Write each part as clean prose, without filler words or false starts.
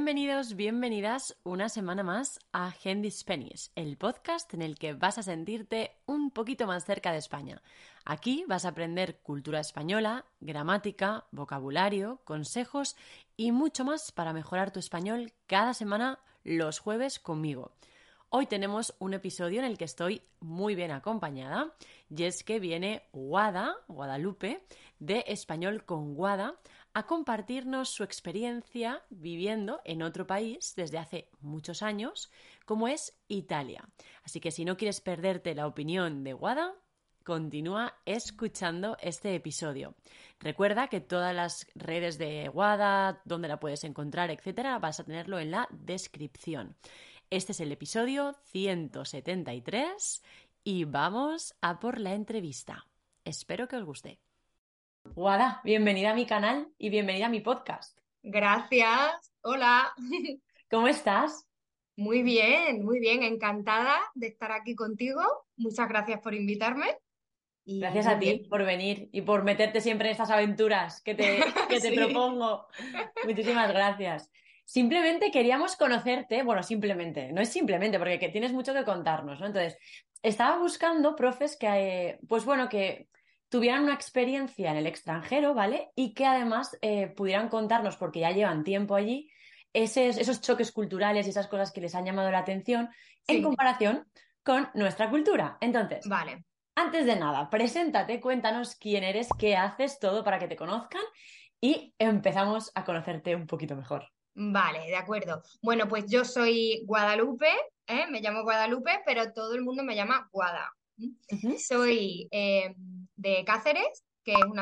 Bienvenidos, bienvenidas una semana más a Handy Spanish, el podcast en el que vas a sentirte un poquito más cerca de España. Aquí vas a aprender cultura española, gramática, vocabulario, consejos y mucho más para mejorar tu español cada semana los jueves conmigo. Hoy tenemos un episodio en el que estoy muy bien acompañada y es que viene Guadalupe, de Español con Guada, a compartirnos su experiencia viviendo en otro país desde hace muchos años, como es Italia. Así que si no quieres perderte la opinión de Guada, continúa escuchando este episodio. Recuerda que todas las redes de Guada, donde la puedes encontrar, etcétera, vas a tenerlo en la descripción. Este es el episodio 173 y vamos a por la entrevista. Espero que os guste. Guada, bienvenida a mi canal y bienvenida a mi podcast. Gracias, hola. ¿Cómo estás? Muy bien, encantada de estar aquí contigo. Muchas gracias por invitarme y Gracias muy a bien. ti por venir y por meterte siempre en estas aventuras que te Sí, propongo. Muchísimas gracias. Simplemente queríamos conocerte, bueno, simplemente, no es simplemente, porque tienes mucho que contarnos, ¿no? Entonces, estaba buscando profes que, pues bueno, que tuvieran una experiencia en el extranjero, ¿vale? Y que además pudieran contarnos, porque ya llevan tiempo allí, esos choques culturales y esas cosas que les han llamado la atención en sí, comparación con nuestra cultura. Entonces, vale, antes de nada, preséntate, cuéntanos quién eres, qué haces, todo para que te conozcan y empezamos a conocerte un poquito mejor. vale, de acuerdo. Bueno, pues yo soy Guadalupe, me llamo Guadalupe, pero todo el mundo me llama Guada. ¿Mm? Ujú. Soy de Cáceres, que es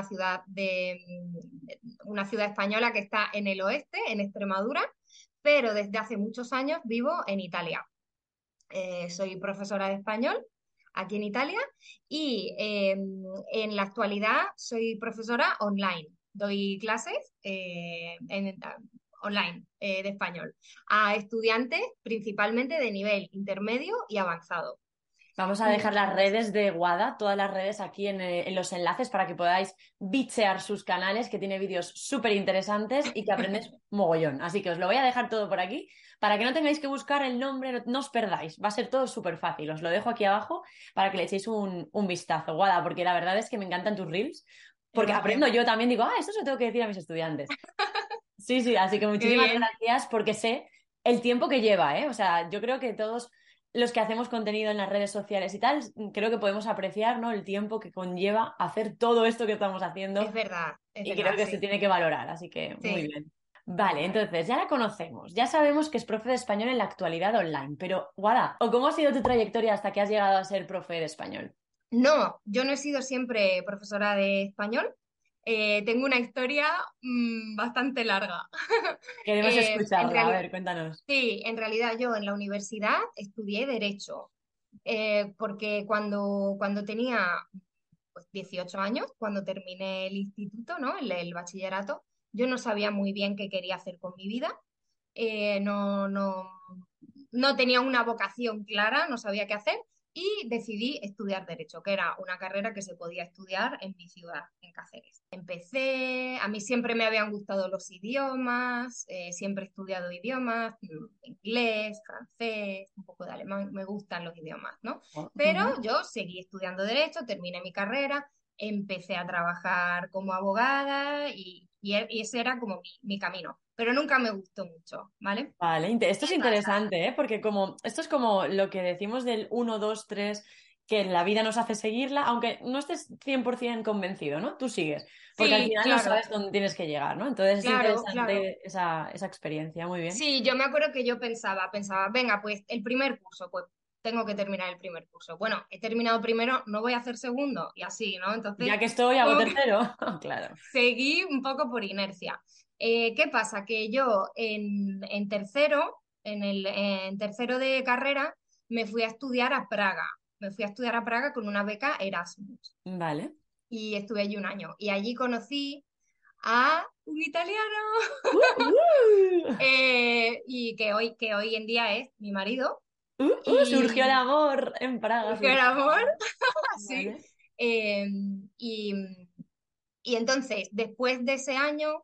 una ciudad española que está en el oeste, en Extremadura, pero desde hace muchos años vivo en Italia. Soy profesora de español aquí en Italia y en la actualidad soy profesora online. Doy clases online de español a estudiantes principalmente de nivel intermedio y avanzado. Vamos a dejar las Y redes de Guada, todas las redes aquí en los enlaces para que podáis bichear sus canales, que tiene vídeos súper interesantes y que aprendes mogollón. Así que os lo voy a dejar todo por aquí para que no tengáis que buscar el nombre, no os perdáis. Va a ser todo súper fácil. Os lo dejo aquí abajo para que le echéis un vistazo, Guada, porque la verdad es que me encantan tus reels, porque aprendo gracias. yo también, digo, esto se lo tengo que decir a mis estudiantes. Sí, sí, así que Qué muchísimas bien. gracias porque sé el tiempo que lleva, ¿eh? O sea, yo creo que todos los que hacemos contenido en las redes sociales y tal, creo que podemos apreciar, ¿no? El tiempo que conlleva hacer todo esto que estamos haciendo Es y creo verdad, que se sí. tiene que valorar, así que muy Sí. bien. Vale, entonces ya la conocemos, ya sabemos que es profe de español en la actualidad online, pero Guada, ¿o cómo ha sido tu trayectoria hasta que has llegado a ser profe de español? No, yo no he sido siempre profesora de español. Tengo una historia bastante larga. Queremos En escucharla, a realidad, ver, cuéntanos. sí, en realidad yo en la universidad estudié Derecho, porque cuando tenía pues, 18 años, cuando terminé el instituto, ¿no? El bachillerato, yo no sabía muy bien qué quería hacer con mi vida. No tenía una vocación clara, no sabía qué hacer y decidí estudiar Derecho, que era una carrera que se podía estudiar en mi ciudad, en Cáceres. A mí siempre me habían gustado los idiomas, siempre he estudiado idiomas, inglés, francés, un poco de alemán, me gustan los idiomas, ¿no? Pero Ujú. yo seguí estudiando Derecho, terminé mi carrera, empecé a trabajar como abogada y ese era como mi camino, pero nunca me gustó mucho, ¿vale? Vale, esto es ¿Qué pasa? interesante, ¿eh? Porque como esto es como lo que decimos del uno 2 3 que la vida nos hace seguirla, aunque no estés 100% convencido, ¿no? Tú sigues, porque al Sí, final no claro, sabes dónde tienes que llegar, ¿no? Entonces es claro, claro. interesante esa experiencia, muy bien. Sí, yo me acuerdo que yo pensaba, venga, pues el primer curso, pues tengo que terminar el primer curso. Bueno, he terminado primero, no voy a hacer segundo y así, ¿no? Entonces, Ya que estoy, hago como que tercero, claro. seguí un poco por inercia. ¿Qué pasa? Que yo en tercero, en tercero de carrera, me fui a estudiar a Praga. Me fui a estudiar a Praga con una beca Erasmus Vale. y estuve allí un año. Y allí conocí a un italiano Uh. y que hoy en día es mi marido. Surgió el Y amor en Praga, surgió el surgió el amor, amor. así. Vale. Eh, y, y entonces, después de ese año,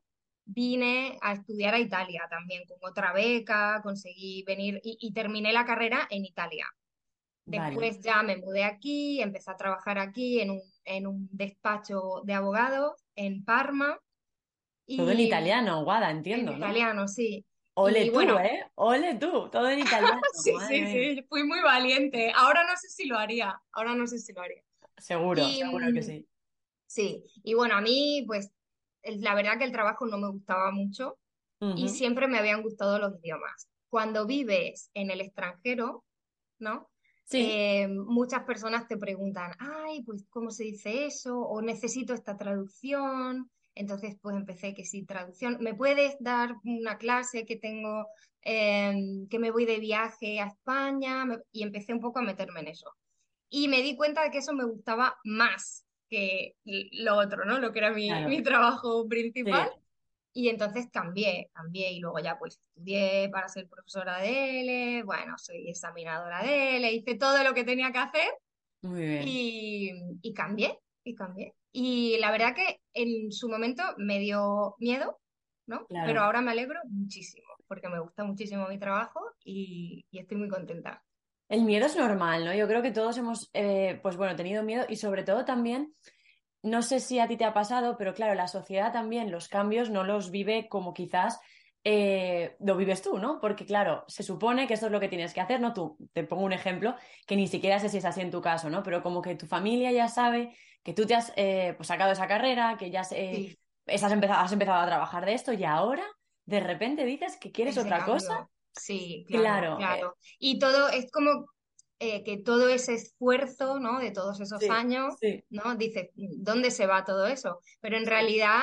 vine a estudiar a Italia también con otra beca, conseguí venir y terminé la carrera en Italia. Vale. Después ya me mudé aquí, empecé a trabajar aquí en un despacho de abogados en Parma Todo en y italiano, Guada, en entiendo, ¿no? italiano, sí. Ole Y tú, bueno, ¿eh? Ole tú, todo en italiano, sí, madre sí, mía. sí, fui muy valiente. Ahora no sé si lo haría, ahora no sé si lo haría. Seguro, Y seguro que sí. sí, y bueno, a mí pues la verdad que el trabajo no me gustaba mucho y Ujú. siempre me habían gustado los idiomas. Cuando vives en el extranjero, ¿no? Sí, Muchas personas te preguntan, ay, pues, ¿cómo se dice eso? O necesito esta traducción. Entonces, pues empecé que sí, traducción. ¿Me puedes dar una clase que tengo, que me voy de viaje a España? Y empecé un poco a meterme en eso. Y me di cuenta de que eso me gustaba más que lo otro, ¿no? Lo que era mi claro. trabajo principal. Sí, Y entonces cambié y luego ya pues estudié para ser profesora de L, bueno, soy examinadora de L, hice todo lo que tenía que hacer muy bien. y, y cambié, y cambié. Y la verdad que en su momento me dio miedo, ¿no? Pero Claro. ahora me alegro muchísimo porque me gusta muchísimo mi trabajo y estoy muy contenta. El miedo es normal, ¿no? Yo creo que todos hemos, pues bueno, tenido miedo y sobre todo también, no sé si a ti te ha pasado, pero claro, la sociedad también los cambios no los vive como quizás lo vives tú, ¿no? Porque claro, se supone que esto es lo que tienes que hacer, ¿no? Tú, te pongo un ejemplo que ni siquiera sé si es así en tu caso, ¿no? Pero como que tu familia ya sabe que tú te has pues, sacado esa carrera, que ya Sí, has empezado a trabajar de esto y ahora de repente dices que quieres ese otra cosa. cambio. Sí, claro, Claro, claro. Y todo es como que todo ese esfuerzo, ¿no? De todos esos sí, años, sí, ¿no? Dices, ¿dónde se va todo eso? Pero en sí, realidad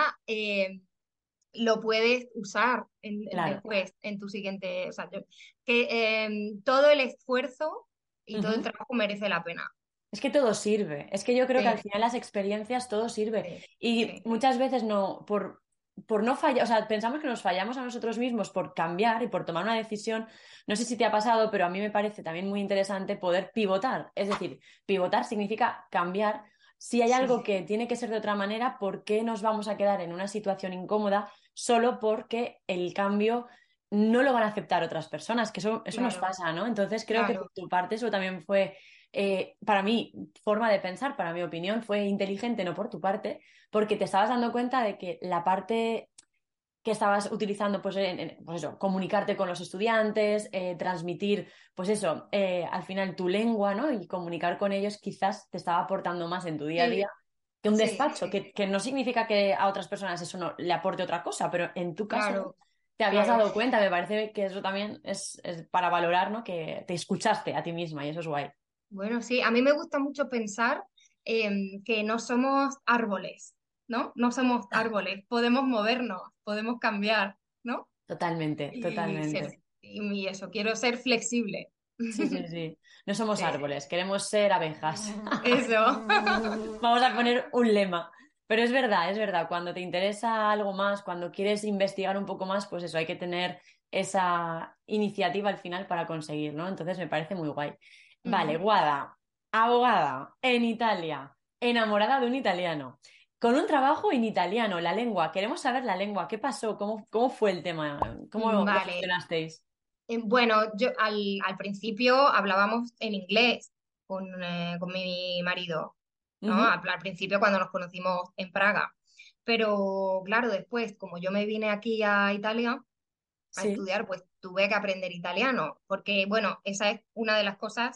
lo puedes usar claro. después en tu siguiente, o sea, que todo el esfuerzo y todo el Ujú. trabajo merece la pena. Es que todo sirve. Es que yo creo que al Sí, final las experiencias todo sirve. sí, Y sí, muchas veces no, por no fallar, o sea, pensamos que nos fallamos a nosotros mismos por cambiar y por tomar una decisión. No sé si te ha pasado, pero a mí me parece también muy interesante poder pivotar. Es decir, pivotar significa cambiar. Si hay sí, algo que tiene que ser de otra manera, ¿por qué nos vamos a quedar en una situación incómoda solo porque el cambio no lo van a aceptar otras personas? Que eso nos claro, pasa, ¿no? Entonces creo que por claro. tu parte eso también fue para mí, forma de pensar, para mi opinión, fue inteligente, no por tu parte, porque te estabas dando cuenta de que la parte que estabas utilizando, pues, pues eso, comunicarte con los estudiantes, transmitir, pues eso, al final tu lengua, ¿no? Y comunicar con ellos quizás te estaba aportando más en tu día a día Sí, que un sí, despacho, sí, que no significa que a otras personas eso no le aporte otra cosa, pero en tu caso, ¿no? claro, Te habías claro. dado cuenta, me parece que eso también es para valorar, ¿no? Que te escuchaste a ti misma y eso es guay. Bueno, sí, a mí me gusta mucho pensar que no somos árboles, ¿no? No somos árboles, podemos movernos, podemos cambiar, ¿no? Totalmente, Y, totalmente. y eso, quiero ser flexible. Sí, sí, sí. No somos Sí, sí, árboles, queremos ser abejas. eso. Vamos a poner un lema. Pero es verdad, cuando te interesa algo más, cuando quieres investigar un poco más, pues eso, hay que tener esa iniciativa al final para conseguir, ¿no? Entonces me parece muy guay. Vale, Ujú. Guada, abogada, en Italia, enamorada de un italiano, con un trabajo en italiano, la lengua. Queremos saber la lengua, ¿qué pasó? ¿Cómo fue el tema? ¿Cómo lo Vale. gestionasteis? Bueno, yo al principio hablábamos en inglés con mi marido, ¿no? Ujú. Al principio cuando nos conocimos en Praga. Pero claro, después, como yo me vine aquí a Italia a Sí. estudiar, pues tuve que aprender italiano, porque bueno, esa es una de las cosas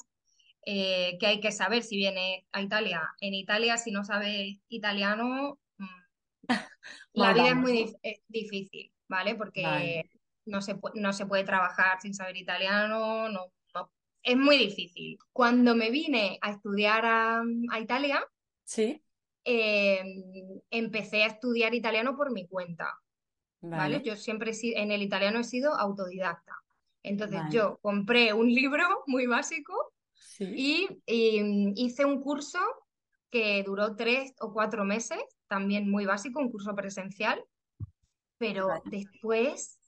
que hay que saber si vienes a Italia. En Italia, si no sabes italiano, la Mal vida es vamos, ¿no? es difícil, ¿vale? Vale. Porque no se puede trabajar sin saber italiano, es muy difícil. Cuando me vine a estudiar a Italia, Sí, eh, empecé a estudiar italiano por mi cuenta, ¿vale? vale, Yo siempre en el italiano he sido autodidacta. Entonces vale. yo compré un libro muy básico Sí, y hice un curso que duró 3 o 4 meses, también muy básico, un curso presencial, pero vale. después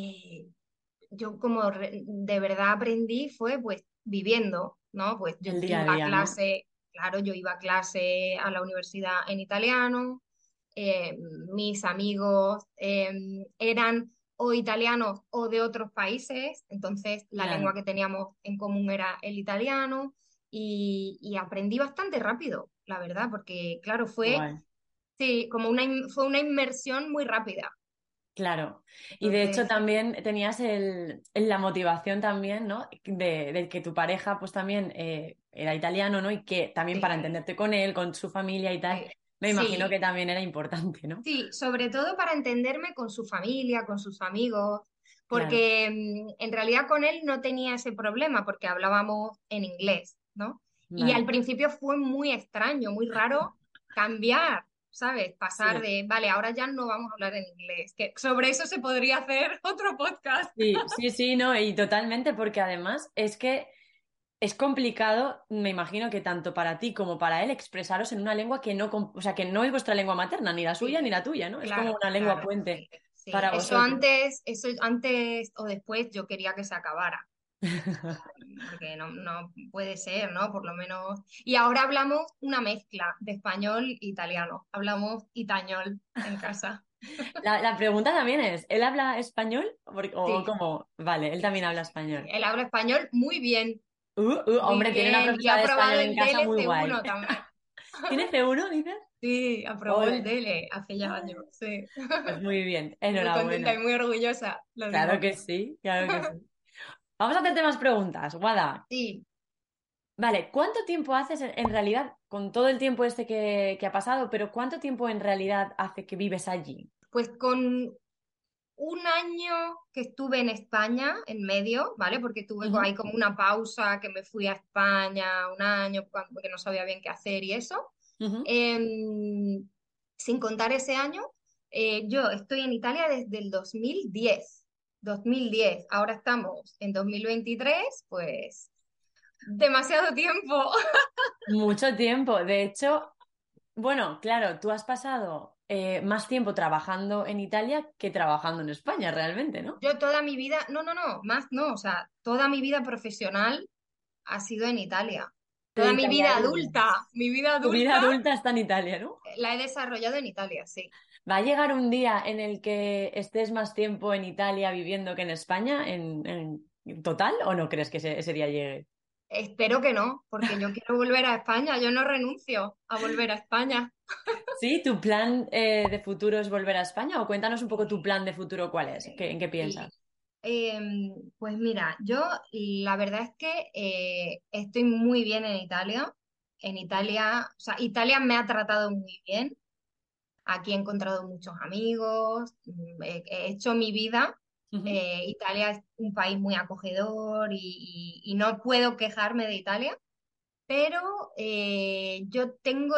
yo como de verdad aprendí fue pues viviendo, ¿no? Pues yo El día a iba a día, ¿no? clase, claro, yo iba a clase a la universidad en italiano, eh, mis amigos eran o italianos o de otros países, entonces la lengua Claro, que teníamos en común era el italiano y aprendí bastante rápido, la verdad, porque claro, fue, igual. sí, como fue una inmersión muy rápida. Claro, y de hecho Entonces, también tenías la motivación también, ¿no? De que tu pareja pues también era italiano, ¿no? Y que también para sí, entenderte con él, con su familia y tal, me imagino sí, que también era importante, ¿no? sí, sobre todo para entenderme con su familia, con sus amigos, Claro, porque en realidad con él no tenía ese problema porque hablábamos en inglés, ¿no? Y al vale. principio fue muy extraño, muy raro cambiar, ¿sabes? Pasar Sí, de, vale, ahora ya no vamos a hablar en inglés, que sobre eso se podría hacer otro podcast. sí, sí, sí, no, y totalmente, porque además es que es complicado, me imagino que tanto para ti como para él, expresaros en una lengua que no, o sea, que no es vuestra lengua materna, ni la suya Sí, ni la tuya, ¿no? Es como claro, una lengua claro, puente sí, sí. para vosotros. Eso antes o después yo quería que se acabara. Porque no, no puede ser, ¿no? Por lo menos. Y ahora hablamos una mezcla de español e italiano. Hablamos itañol en casa. La pregunta también es, ¿él habla español? O Sí, cómo? Vale, él también habla sí. español. Él habla español muy Hombre, tiene una bien. Y profesora ha de español aprobado en el casa muy guay. DLC1 también. ¿Tiene C1, dices? Sí, aprobó el Ole, DELE hace ya años. Sí. pues muy bien, Muy contenta y enhorabuena. muy orgullosa, lo Claro digo. que sí, claro que sí. Vamos a hacerte más preguntas, Guada. Sí, Vale, ¿cuánto tiempo haces en realidad, con todo el tiempo este que ha pasado, pero cuánto tiempo en realidad hace que vives allí? pues con un año que estuve en España en medio, ¿vale? Porque tuve Ujú, ahí como una pausa, que me fui a España un año porque no sabía bien qué hacer y eso. ujú. Em, Sin contar ese año, yo estoy en Italia desde el 2010. 2010. Ahora estamos en 2023, pues demasiado tiempo. Mucho tiempo. De hecho, bueno, claro, tú has pasado más tiempo trabajando en Italia que trabajando en España, realmente, ¿no? Yo toda mi vida, no, no, no, más no, o sea, toda mi vida profesional ha sido en Italia. Te Toda italiarizas. mi vida Tu vida adulta adulta está en Italia, ¿no? la he desarrollado en Italia, sí. ¿Va a llegar un día en el que estés más tiempo en Italia viviendo que en España en total o no crees que ese día llegue? Espero que no, porque yo quiero volver a España, yo no renuncio a volver a España. ¿Sí? ¿Tu plan de futuro es volver a España? O cuéntanos un poco tu Sí, plan de futuro, ¿cuál es? ¿En qué sí. piensas? Pues mira, yo la verdad es que estoy muy bien en Italia. En Italia, o sea, Italia me ha tratado muy bien. Aquí he encontrado muchos amigos, he hecho mi vida. Ujú. Italia es un país muy acogedor y no puedo quejarme de Italia, pero yo tengo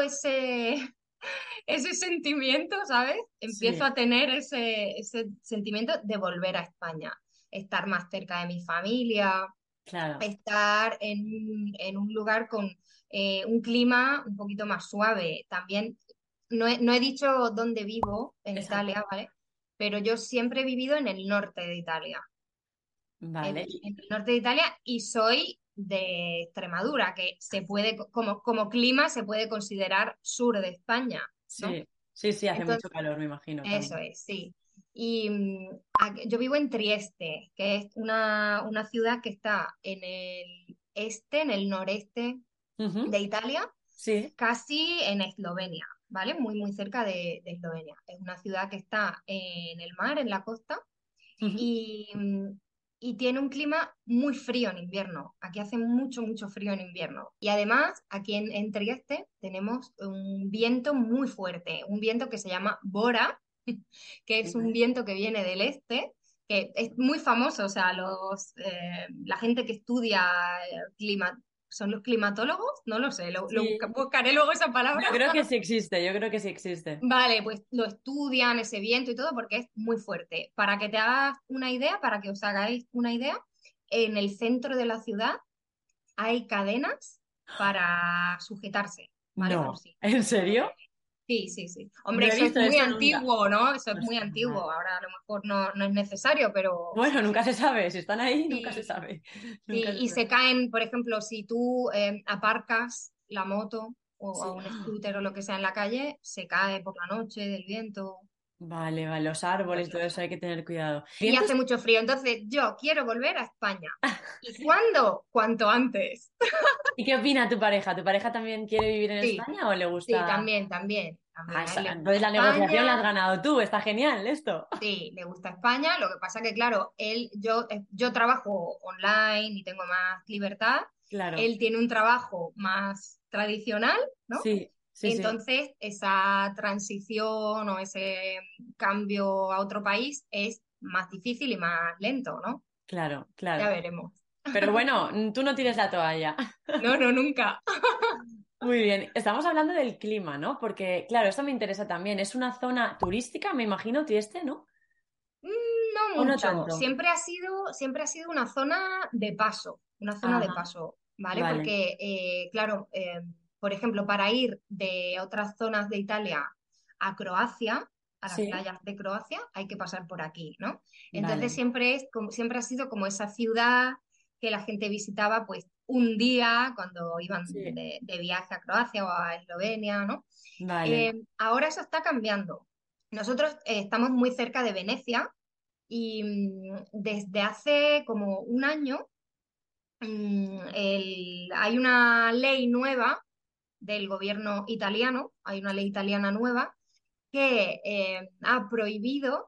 ese sentimiento, ¿sabes? Empiezo Sí, a tener ese sentimiento de volver a España, estar más cerca de mi familia, claro. estar en un lugar con un clima un poquito más suave. También no he dicho dónde vivo en Exacto. Italia, ¿vale? Pero yo siempre he vivido en el norte de Italia, Vale. en el norte de Italia y soy de Extremadura, que se puede, como clima, se puede considerar sur de España, ¿no? Sí, sí, sí, hace mucho Entonces, calor, me imagino eso también. es, sí. Y yo vivo en Trieste, que es una ciudad que está en el este, en el noreste Ujú. de Italia, Sí. casi en Eslovenia, ¿vale? Muy, muy cerca de Eslovenia. Es una ciudad que está en el mar, en la costa, Ujú. y, y tiene un clima muy frío en invierno. Aquí hace mucho, mucho frío en invierno. Y además, aquí en Trieste tenemos un viento muy fuerte, un viento que se llama Bora, que es un Vale. viento que viene del este, que es muy famoso, o sea, la gente que estudia clima, ¿son los climatólogos? No lo sé, Sí, buscaré luego esa palabra. yo creo que sí existe, yo creo que sí existe. Vale, pues lo estudian ese viento y todo porque es muy fuerte. Para que te hagas una idea, para que os hagáis una idea, en el centro de la ciudad hay cadenas para sujetarse, ¿vale? Por No, si. ¿en Por... serio? Sí, sí, sí. Hombre, No he eso es visto muy esto nunca. antiguo, ¿no? Eso es muy Ostras. antiguo. Ahora a lo mejor no es necesario, pero Bueno, sí, nunca sí. se sabe, si están ahí, nunca se Sí, sabe. Nunca sí. se Y se sabe. caen, por ejemplo, si tú aparcas la moto o a Sí. un ¡Ah! scooter o lo que sea en la calle, se cae por la noche del viento. Vale, vale, los árboles, todo Cosas. eso hay que tener cuidado. Y hace ¿Vientos? mucho frío, entonces yo quiero volver a España. ¿Y cuándo? Cuanto antes. ¿Y qué opina tu pareja? ¿Tu pareja también quiere vivir en Sí, España o le sí, gusta? también, también, Ah, también. A él le gusta entonces la negociación la has España, ganado tú, está genial esto. sí, le gusta España. Lo que pasa que, claro, yo trabajo online y tengo más libertad. Claro, Él tiene un trabajo más tradicional, ¿no? sí, sí, sí, Entonces, esa transición o ese cambio a otro país es más difícil y más lento, ¿no? claro, Ya claro. veremos. Pero bueno, tú no tires la toalla. No, no, nunca. Muy bien, estamos hablando del clima, ¿no? Porque, claro, esto me interesa también. Es una zona turística, me imagino, Tieste, ¿no? No ¿O no mucho. tanto? Siempre ha sido una zona de Ajá, paso, ¿vale? vale. Porque, claro, por ejemplo, para ir de otras zonas de Italia a Croacia, a las Sí, playas de Croacia, hay que pasar por aquí, ¿no? Entonces vale. siempre ha sido como esa ciudad que la gente visitaba, pues, un día cuando iban Sí, de viaje a Croacia o a Eslovenia, ¿no? vale. Ahora eso está cambiando. Nosotros estamos muy cerca de Venecia y desde hace como un año hay una ley nueva del gobierno italiano, hay una ley italiana nueva que ha prohibido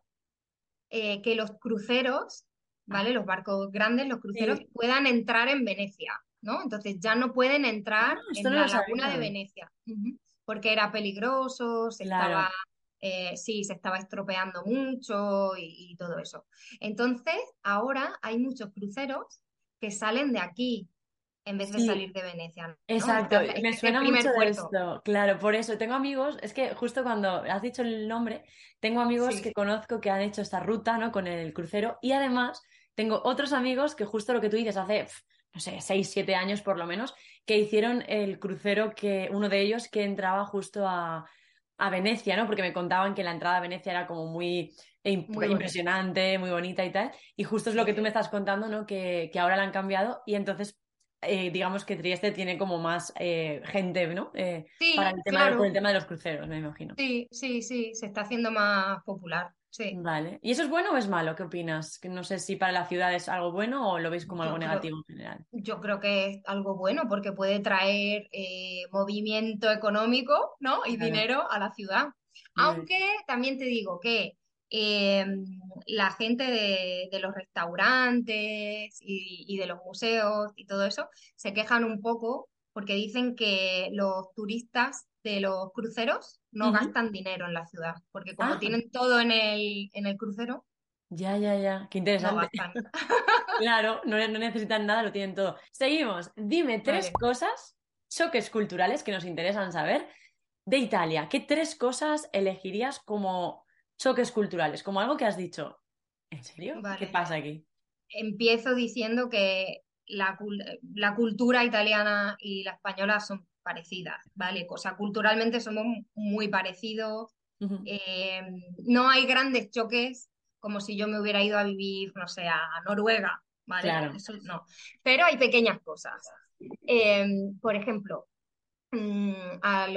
que los cruceros, Ah, ¿vale? Los barcos grandes, los cruceros, sí. puedan entrar en Venecia, ¿no? Entonces ya no pueden Ah, entrar esto en no la lo laguna de sabía. Venecia, porque era peligroso, Claro. sí, se estaba estropeando mucho y todo eso. Entonces, ahora hay muchos cruceros que salen de aquí en vez de Sí, salir de Venecia, ¿no? exacto, me Es el suena mucho primer de puerto. esto, claro, por eso tengo amigos, es que justo cuando has dicho el nombre, tengo amigos Sí, que conozco que han hecho esta ruta, ¿no? Con el crucero y además tengo otros amigos que justo lo que tú dices hace, no sé, 6 7 años por lo menos, que hicieron el crucero que uno de ellos que entraba justo a Venecia, ¿no? Porque me contaban que la entrada a Venecia era como muy muy bonito. impresionante, muy bonita y tal, y justo es lo Sí, que tú me sí. estás contando, ¿no? Que ahora la han cambiado y entonces digamos que Trieste tiene como más gente, ¿no? Para Sí, el tema por el claro. tema de los cruceros, me imagino. Sí, sí, sí, se está haciendo más popular. Sí. Vale. ¿Y eso es bueno o es malo? ¿Qué opinas? Que no sé si para la ciudad es algo bueno o lo veis como algo Yo creo, negativo en general. yo creo que es algo bueno porque puede traer movimiento económico, ¿no? Y Claro, dinero a la ciudad. muy bien. Aunque también te digo que eh, la gente de los restaurantes y de los museos y todo eso se quejan un poco porque dicen que los turistas de los cruceros no Ujú. gastan dinero en la ciudad, porque como Ah, tienen todo en el crucero, ya, ya, ya. Qué no interesante. gastan. Claro, no, no necesitan nada, lo tienen todo. Seguimos. Dime tres Vale. cosas, choques culturales que nos interesan saber de Italia. ¿Qué tres cosas elegirías como choques culturales? Como algo que has dicho. ¿En serio? ¿Qué Vale. pasa aquí? Empiezo diciendo que la cultura italiana y la española son parecidas, ¿vale? O sea, culturalmente somos muy parecidos. Ujú. Eh, no hay grandes choques como si yo me hubiera ido a vivir, no sé, a Noruega, ¿vale? Claro. Eso no. Pero hay pequeñas cosas. Por ejemplo, mm, a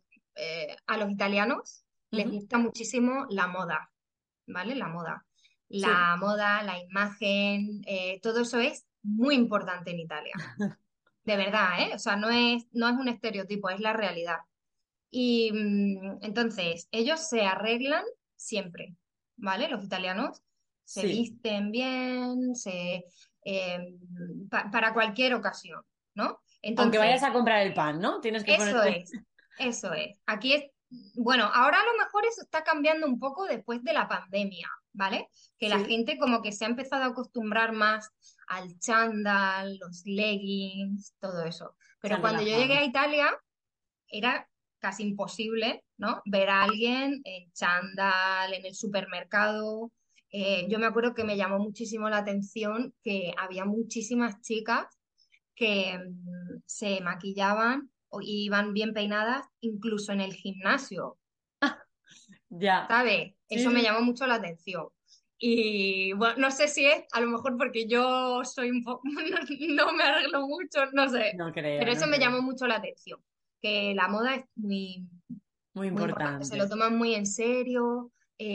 a los italianos les Ujú. gusta muchísimo la moda, ¿vale? La moda. Sí. La moda, la imagen, todo eso es muy importante en Italia. De verdad, ¿eh? O sea, no es un estereotipo, es la realidad. Y entonces, ellos se arreglan siempre, ¿vale? Los italianos se Sí. visten bien, eh, para cualquier ocasión, ¿no? Aunque vayas Entonces, a comprar el pan, ¿no? Tienes que eso ponerte. es, eso es. Aquí es, bueno, ahora a lo mejor eso está cambiando un poco después de la pandemia, ¿vale? Que la Sí. gente como que se ha empezado a acostumbrar más al chándal, los leggings, todo eso. Pero Tan cuando yo llegué a relajados. Italia era casi imposible, ¿no? Ver a alguien en chándal, en el supermercado. Yo me acuerdo que me llamó muchísimo la atención que había muchísimas chicas que se maquillaban y iban bien peinadas, incluso en el gimnasio, Ya. ¿sabes? Sí, Eso me sí, llamó sí. mucho la atención. Y bueno, no sé si es a lo mejor porque yo soy un poco, no me arreglo mucho, no sé, No creo, pero eso no me creo. llamó mucho la atención. que la moda es muy, Muy muy importante, se lo importante. toman muy en serio,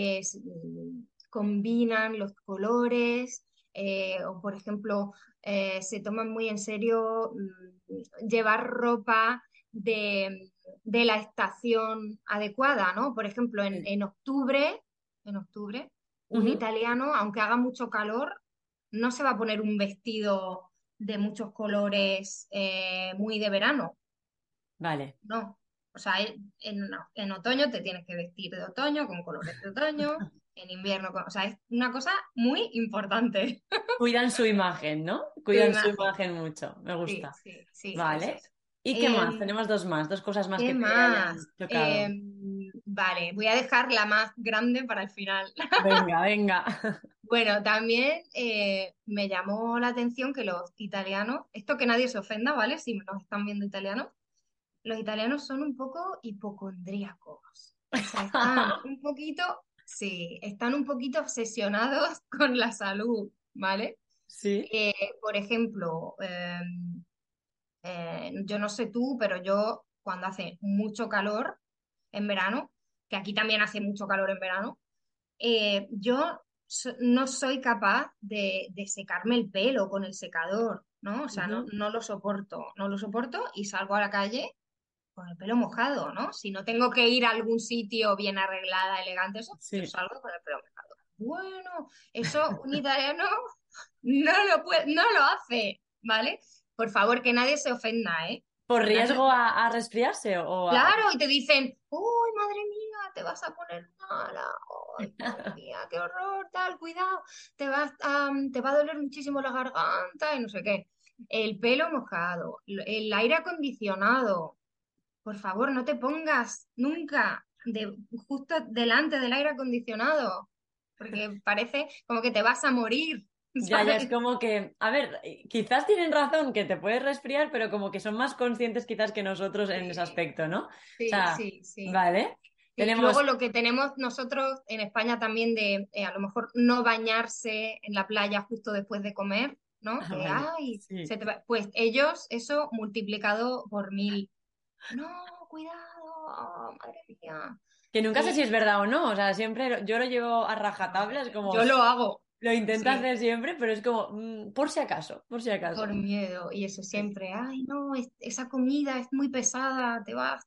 combinan los colores, o por ejemplo, se toman muy en serio llevar ropa de la estación adecuada, ¿no? Por ejemplo, Sí. en octubre, un Ujú. italiano, aunque haga mucho calor, no se va a poner un vestido de muchos colores muy de verano, Vale. no. O sea, en otoño te tienes que vestir de otoño, con colores de otoño, en invierno, o sea, es una cosa muy importante. Cuidan su imagen, ¿no? Tu Cuidan su imagen. imagen mucho. Me Sí, gusta. sí, sí, eso Vale. es. ¿Y qué más? Em, Tenemos dos más, dos cosas más ¿Qué que te hayan más? tocado. Vale, voy a dejar la más grande para el final. Venga, venga. Bueno, también me llamó la atención que los italianos, esto que nadie se ofenda, ¿vale? Si nos están viendo italianos, los italianos son un poco hipocondríacos. O sea, están un poquito, sí, están un poquito obsesionados con la salud, ¿vale? Sí. Por ejemplo, yo no sé tú, pero yo cuando hace mucho calor en verano, que aquí también hace mucho calor en verano, yo no soy capaz de secarme el pelo con el secador, ¿no? O sea, no, Ujú. no lo soporto y salgo a la calle con el pelo mojado, ¿no? Si no tengo que ir a algún sitio bien arreglada, elegante, eso, yo Sí. salgo con el pelo mojado. Bueno, eso un italiano no lo hace, ¿vale? Por favor, que nadie se ofenda, ¿eh? ¿Por Que nadie, riesgo a resfriarse o a... claro, y te dicen, uy, madre mía, te vas a poner mala, ay, madre mía, qué horror, tal, cuidado, te va a doler muchísimo la garganta y no sé qué. El pelo mojado, el aire acondicionado, por favor, no te pongas nunca justo delante del aire acondicionado, porque parece como que te vas a morir, Ya, ya es ¿sabes? como que, a ver, quizás tienen razón que te puedes resfriar, pero como que son más conscientes quizás que nosotros en ese Sí, aspecto, ¿no? O sí, sea, sí, sí. vale. Sí, luego Tenemos... lo que tenemos nosotros en España también de a lo mejor no bañarse en la playa justo después de comer, ¿no? Ah, Que, vale, ay, sí. pues ellos eso multiplicado por 1000. No, cuidado, oh, madre mía. Que nunca sé Y si es verdad o no, o sea, siempre yo lo llevo a rajatabla, es como, yo lo hago, lo intento sí, hacer siempre, pero es como, por si acaso, por si por acaso. miedo. Y eso Sí. siempre, ay, no, esa comida es muy pesada,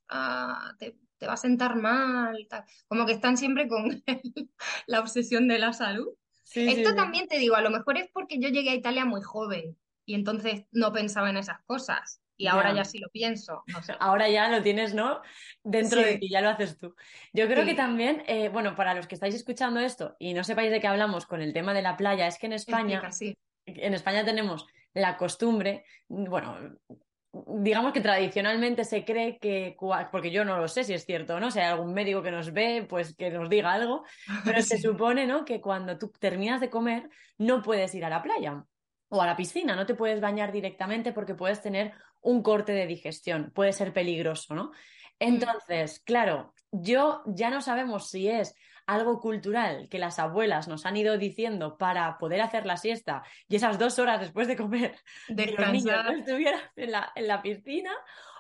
te va a sentar mal, tal. Como que están siempre con la obsesión de la salud. Sí, sí, Esto sí. también te digo, a lo mejor es porque yo llegué a Italia muy joven y entonces no pensaba en esas cosas. Y ahora Ya. ya sí lo pienso, no sé. Ahora ya lo tienes, ¿no? Dentro de Sí, ti, ya lo haces tú. Yo creo que sí, también, bueno, para los que estáis escuchando esto y no sepáis de qué hablamos con el tema de la playa, es que explica, sí. En España tenemos la costumbre, bueno, digamos que tradicionalmente se cree que, porque yo no lo sé si es cierto o no, si hay algún médico que nos ve, pues que nos diga algo, pero se Sí. supone, ¿no? Que cuando tú terminas de comer no puedes ir a la playa o a la piscina, no te puedes bañar directamente porque puedes tener un corte de digestión, puede ser peligroso, ¿no? Mm, Entonces, claro, yo ya no sabemos si es algo cultural que las abuelas nos han ido diciendo para poder hacer la siesta y esas 2 horas después de comer que los niños no descansar. estuvieran en la piscina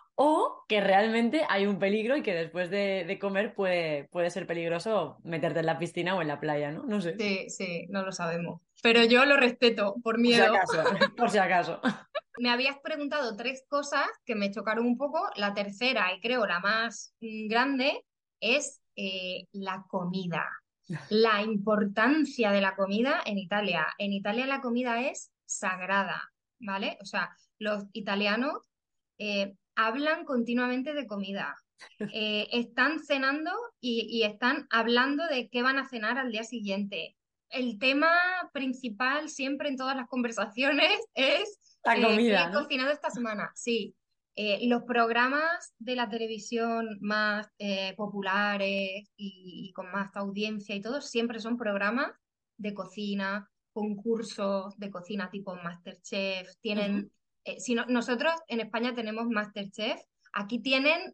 o que realmente hay un peligro y que después de comer puede ser peligroso meterte en la piscina o en la playa, ¿no? No sé. Sí, sí, no lo sabemos. Pero yo lo respeto por Por si miedo. acaso, por si acaso. Me habías preguntado tres cosas que me chocaron un poco. La tercera, y creo la más grande, es la comida. La importancia de la comida en Italia. En Italia la comida es sagrada, ¿vale? O sea, los italianos hablan continuamente de comida. Están cenando y están hablando de qué van a cenar al día siguiente. El tema principal siempre en todas las conversaciones es La qué comida, he ¿no? cocinado esta semana. Sí, los programas de la televisión más populares y con más audiencia y todo siempre son programas de cocina, concursos de cocina tipo MasterChef. Ujú. Tienen, si no- nosotros en España tenemos MasterChef, aquí tienen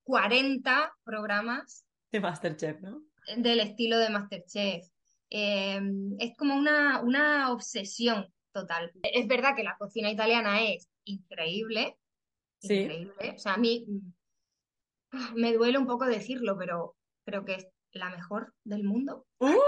40 programas De MasterChef, ¿no? del estilo de MasterChef. Eh, es como una obsesión total. Es verdad que la cocina italiana es increíble, Sí. increíble. O sea, a mí Me duele un poco decirlo, pero creo que es la mejor del mundo.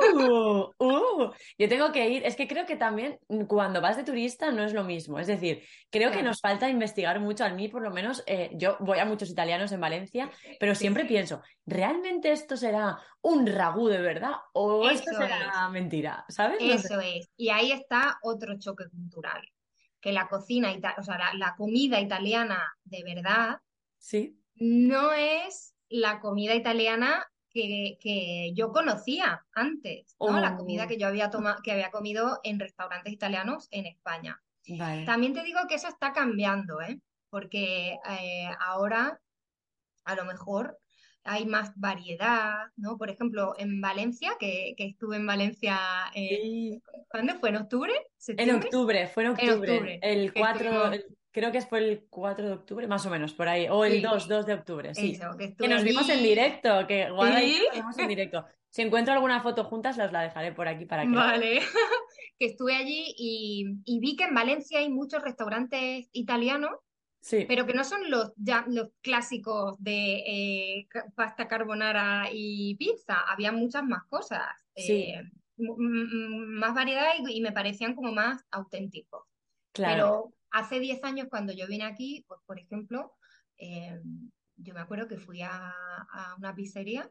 Yo tengo que ir. Es que creo que también cuando vas de turista no es lo mismo. Es decir, creo que Claro, nos falta investigar mucho. A mí, por lo menos, yo voy a muchos italianos en Valencia, pero sí, siempre pienso, ¿realmente esto será un ragú de verdad o esto eso es, será mentira? ¿Sabes? No sé. eso es. Y ahí está otro choque cultural, que la cocina, o sea, la comida italiana de verdad Sí. no es la comida italiana que yo conocía antes, ¿no? La comida Oh, que yo había que había comido en restaurantes italianos en España. vale. También te digo que eso está cambiando, ¿eh? Porque ahora a lo mejor hay más variedad, ¿no? Por ejemplo, en Valencia, que estuve en Valencia, Sí. ¿cuándo fue? ¿En octubre? En ¿Septiembre? octubre, fue en En octubre. octubre, El que 4, estuvimos, creo que fue el 4 de octubre, más o menos, por ahí. O el sí, 2 de octubre, sí. eso, que Que estuve nos vimos en allí, directo, que Guada y yo sí, nos vimos en directo. Si encuentro alguna foto juntas, os la dejaré por aquí para que la veáis. vale, que estuve allí y vi que en Valencia hay muchos restaurantes italianos, Sí, pero que no son los clásicos de pasta carbonara y pizza. Había muchas más cosas, sí, más variedad y me parecían como más auténticos. claro. Pero hace 10 años cuando yo vine aquí, pues por ejemplo, eh, yo me acuerdo que fui a una pizzería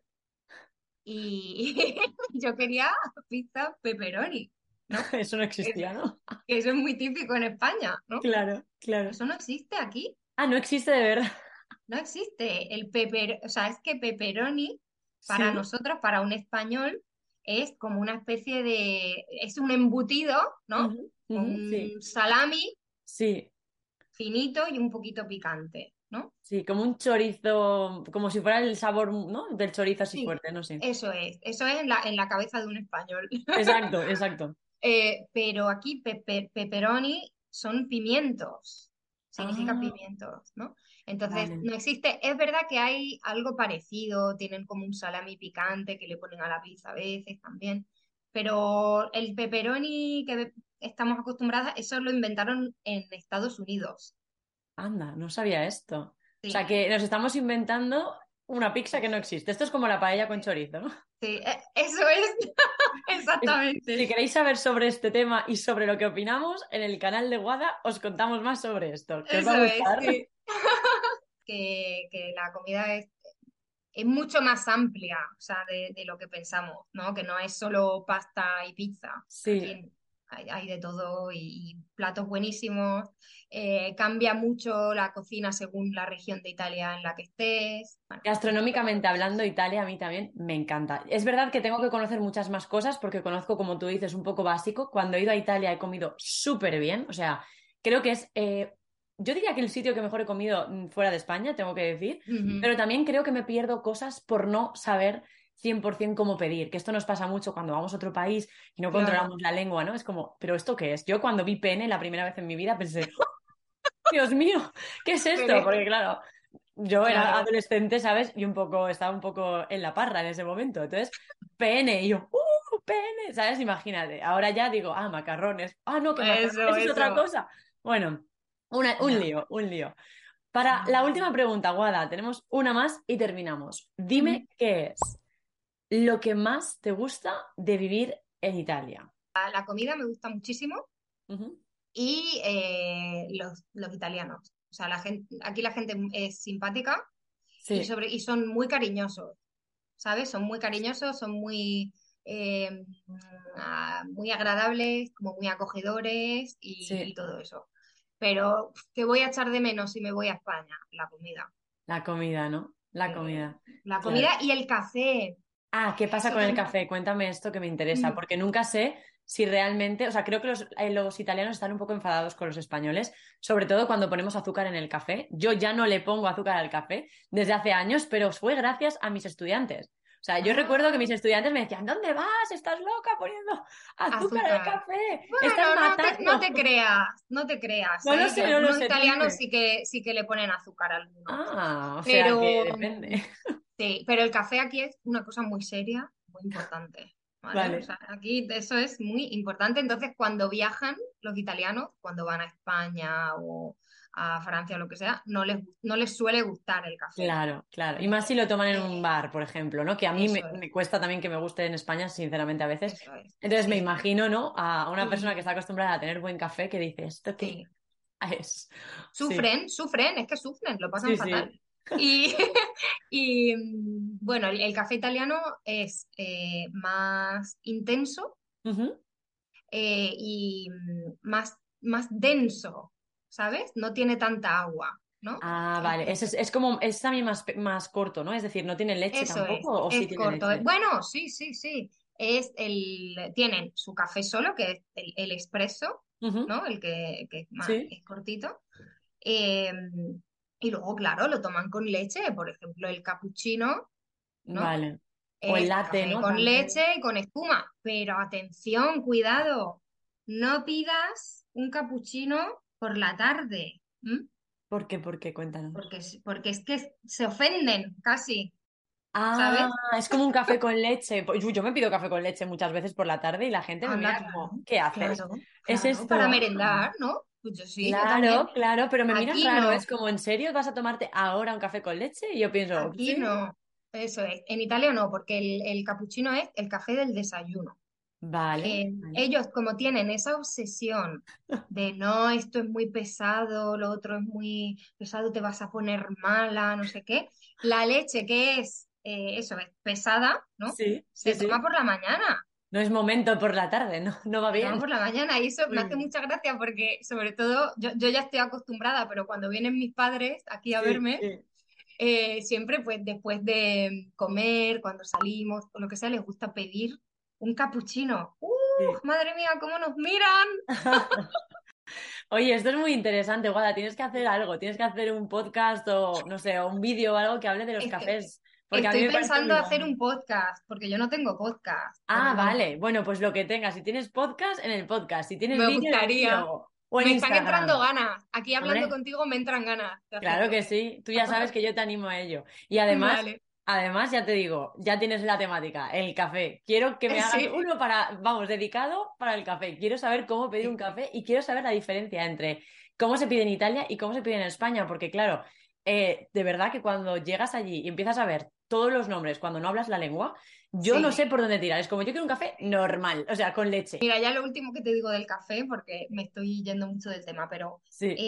y yo quería pizza pepperoni, ¿no? Eso no Es- existía, ¿no? que eso es muy típico en España, ¿no? Claro, claro. Eso no existe aquí. Ah, no existe de verdad. No existe el o sea, es que pepperoni para Sí. nosotros, para un español, es como una especie de, es un embutido, ¿no? Ujú, ujú, sí, Con salami sí, finito y un poquito picante, ¿no? sí, como un chorizo, como si fuera el sabor, ¿no? Del chorizo así Sí, fuerte, no sé. eso es en la cabeza de un español. Exacto, exacto. Pero aquí pepperoni son pimientos, significa Ah, pimientos, ¿no? Entonces, vale. no existe, es verdad que hay algo parecido, tienen como un salami picante que le ponen a la pizza a veces también, pero el pepperoni que estamos acostumbradas, eso lo inventaron en Estados Unidos. Anda, no sabía esto. O sea, Sí, que nos estamos inventando una pizza sí, que no existe. Esto es como la paella con chorizo, ¿no? sí, eso es Si exactamente. queréis saber sobre este tema y sobre lo que opinamos, en el canal de Guada os contamos más sobre esto, que os va a Eso es, gustar. sí. Que la comida es mucho más amplia, o sea, de lo que pensamos, ¿no? Que no es solo pasta y pizza. Sí. Aquí hay de todo y platos buenísimos. Cambia mucho la cocina según la región de Italia en la que estés. Bueno, esto te Gastronómicamente cuento. hablando, Italia a mí también me encanta. Es verdad que tengo que conocer muchas más cosas porque conozco, como tú dices, un poco básico. Cuando he ido a Italia he comido súper bien. O sea, creo que es, yo diría que el sitio que mejor he comido fuera de España, tengo que decir, Ujú, pero también creo que me pierdo cosas por no saber 100% cómo pedir, que esto nos pasa mucho cuando vamos a otro país y no claro, controlamos la lengua, ¿no? Es como, ¿pero esto qué es? Yo cuando vi pene la primera vez en mi vida pensé, ¡oh, Dios mío, ¿qué es pero esto? Porque claro, yo era claro, adolescente, ¿sabes? Y un poco, estaba un poco en la parra en ese momento. Entonces, pene, y yo, pene! ¿Sabes? Imagínate. Ahora ya digo, macarrones. Ah, no, que eso, macarrones es otra eso. cosa. Bueno, un Ya. lío, un lío. Para la última pregunta, Guada, tenemos una más y terminamos. Ujú. Dime qué es lo que más te gusta de vivir en Italia. La comida me gusta muchísimo Ujú. y los italianos. O sea, aquí la gente es simpática Sí, y son muy cariñosos, ¿sabes? Son muy cariñosos, son eh, muy agradables, como muy acogedores y sí, todo eso. Pero, ¿qué voy a echar de menos si me voy a España? La comida. la comida, ¿no? La comida, La claro. comida y el café. Ah, ¿qué pasa Eso con el también. café? Cuéntame esto que me interesa, Mm, porque nunca sé si realmente, o sea, creo que los italianos están un poco enfadados con los españoles, sobre todo cuando ponemos azúcar en el café. Yo ya no le pongo azúcar al café desde hace años, pero fue gracias a mis estudiantes. O sea, yo recuerdo que ah, mis estudiantes me decían, ¿dónde vas? ¿Estás loca poniendo azúcar al azúcar. café? ¡Estás Bueno, no te matando! creas, no te creas, No lo que sé, no lo algunos sé, tú italianos dime. sí que le ponen azúcar a algunos. Ah, o sea que Pero depende. sí, pero el café aquí es una cosa muy seria, muy importante, ¿vale? O Vale. sea, aquí eso es muy importante. Entonces, cuando viajan los italianos, cuando van a España o a Francia o lo que sea, no les suele gustar el café. Claro, claro. Y ¿Vale? más si lo toman en un Eh, bar, por ejemplo, ¿no? Que a mí eso es, me cuesta también que me guste en España, sinceramente, a veces. eso es, Entonces me sí. imagino, ¿no? A una persona que está Y acostumbrada a tener buen café que dice, ¿esto qué sí, es? Sí, sufren, es que sufren, lo pasan sí, fatal. sí. Y, y bueno, el café italiano es más intenso Ujú. y más denso, ¿sabes? No tiene tanta agua, ¿no? Ah, Que vale. Es como, es también más corto, ¿no? Es decir, ¿no tiene leche eso tampoco o sí es tiene corto. leche? Bueno, sí, sí, sí. Tienen su café solo, que es el espresso, Ujú. ¿no? El que Sí, es cortito. Eh, y luego, claro, lo toman con leche. Por ejemplo, el cappuccino, ¿no? vale. O el Es latte, café ¿no? con También. leche y con espuma. Pero atención, cuidado, no pidas un cappuccino por la tarde, ¿m? ¿Por qué? ¿Por qué? Cuéntanos. Porque es que se ofenden casi, Ah, ¿sabes? es como un café con leche. Pues, yo me pido café con leche muchas veces por la tarde y la gente me Anda, mira claro, como, ¿qué haces? claro, ¿Es claro, esto? para Ah, merendar, ¿no? Pues yo sí, yo también. claro, claro, pero me miran Aquí raro. no, Es como, ¿en serio vas a tomarte ahora un café con leche? Y yo pienso, aquí sí. no. Eso es. En Italia no, porque el cappuccino es el café del desayuno. Vale, vale. Ellos como tienen esa obsesión de no, esto es muy pesado, lo otro es muy pesado, te vas a poner mala, no sé qué, la leche que es, eso es pesada, ¿no? Sí, sí, Se toma sí. por la mañana. No es momento por la tarde, no, no va Se toma bien. por la mañana y eso me Muy hace bien. mucha gracia porque sobre todo yo ya estoy acostumbrada, pero cuando vienen mis padres aquí a Sí, verme, sí. siempre pues después de comer, cuando salimos o lo que sea, les gusta pedir un capuchino. Sí. Madre mía, cómo nos miran! Oye, esto es muy interesante, Guada. Tienes que hacer algo, tienes que hacer un podcast o, no sé, o un vídeo o algo que hable de los Es que cafés, porque a mí estoy me parece pensando muy hacer guay. un podcast, porque yo no tengo podcast, Ah, perdón. vale. Bueno, pues lo que tengas. Si tienes podcast, en el podcast. Si tienes Me vídeo, en el gustaría. vídeo. O en Me están entrando Instagram. ganas. Aquí hablando Hombre, contigo me entran ganas de claro hacerlo. que sí. Tú ya sabes que yo te animo a ello. Y además, Vale. además ya te digo, ya tienes la temática, el café. Quiero que me hagas Sí, uno para, vamos, dedicado para el café. Quiero saber cómo pedir un sí, café y quiero saber la diferencia entre cómo se pide en Italia y cómo se pide en España, porque claro, de verdad que cuando llegas allí y empiezas a ver todos los nombres cuando no hablas la lengua, yo no sí. sé por dónde tirar. Es como yo quiero un café normal, o sea, con leche. Mira, ya lo último que te digo del café, porque me estoy yendo mucho del tema, pero Sí.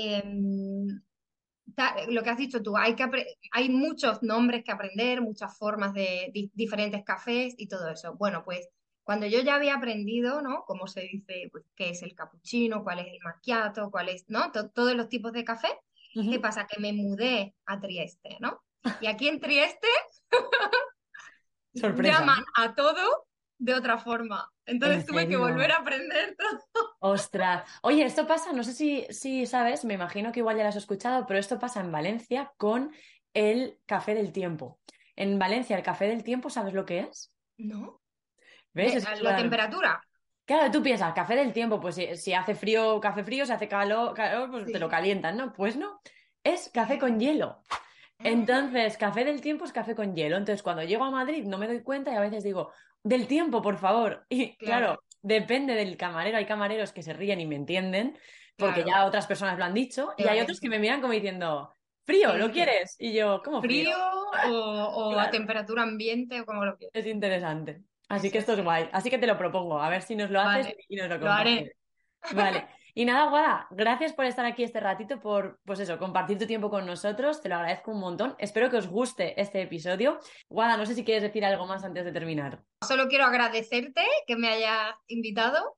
lo que has dicho tú, hay muchos nombres que aprender, muchas formas de diferentes cafés y todo eso. Bueno, pues cuando yo ya había aprendido, ¿no? Cómo se dice, pues, qué es el cappuccino, cuál es el macchiato, cuál es, ¿no? Todos los tipos de café. ¿Qué Ujú. pasa? Que me mudé a Trieste, ¿no? Y aquí en Trieste Sorpresa, llaman ¿no? a todo de otra forma. ¿En Entonces tuve que volver serio? a aprender todo. Ostras. Oye, esto pasa, no sé si sabes, me imagino que igual ya lo has escuchado, pero esto pasa en Valencia con el café del tiempo. En Valencia, el café del tiempo, ¿sabes lo que es? ¿No? ¿Ves? Es que La claro. temperatura. Claro, tú piensas, café del tiempo, pues si hace frío, café frío, si hace calor, pues te lo Sí. calientan, ¿no? Pues no, es café ¿Qué? con hielo. Ah, Entonces, café del tiempo es café con hielo. Entonces, cuando llego a Madrid no me doy cuenta y a veces digo, del tiempo, por favor. Y claro, claro, depende del camarero. Hay camareros que se ríen y me entienden, porque claro. ya otras personas lo han dicho, Te y va a hay otros que decir. me miran como diciendo, ¿Qué frío, ¿lo dices? quieres? Y yo, ¿cómo frío? ¿Frío o a Claro, temperatura ambiente o como lo quieras? es interesante. Así que Eso esto es sí. guay. Así que te lo propongo, a ver si nos lo haces Vale, y nos lo lo haré. compartes. Vale. Y nada, Guada, gracias por estar aquí este ratito, por, pues eso, compartir tu tiempo con nosotros. Te lo agradezco un montón. Espero que os guste este episodio. Guada, no sé si quieres decir algo más antes de terminar. Solo quiero agradecerte que me hayas invitado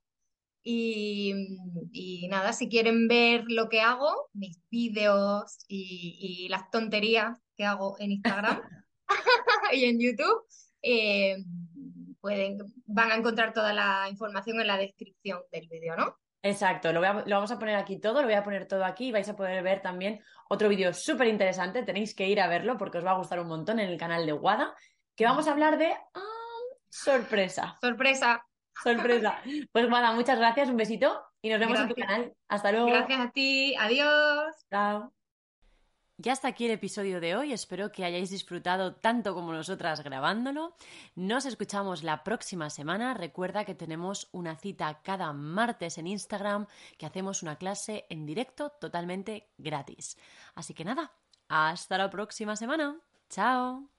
y nada, si quieren ver lo que hago, mis vídeos y las tonterías que hago en Instagram y en YouTube, eh, van a encontrar toda la información en la descripción del vídeo, ¿no? Exacto, lo vamos a poner aquí todo, lo voy a poner todo aquí y vais a poder ver también otro vídeo súper interesante. Tenéis que ir a verlo porque os va a gustar un montón en el canal de Guada, que vamos a hablar de... sorpresa, Sorpresa. sorpresa. Pues Guada, muchas gracias, un besito y nos vemos en tu Gracias. canal. Hasta luego. Gracias a ti. Adiós. Chao. Ya hasta aquí el episodio de hoy, espero que hayáis disfrutado tanto como nosotras grabándolo. Nos escuchamos la próxima semana. Recuerda que tenemos una cita cada martes en Instagram, que hacemos una clase en directo totalmente gratis. Así que nada, hasta la próxima semana. ¡Chao!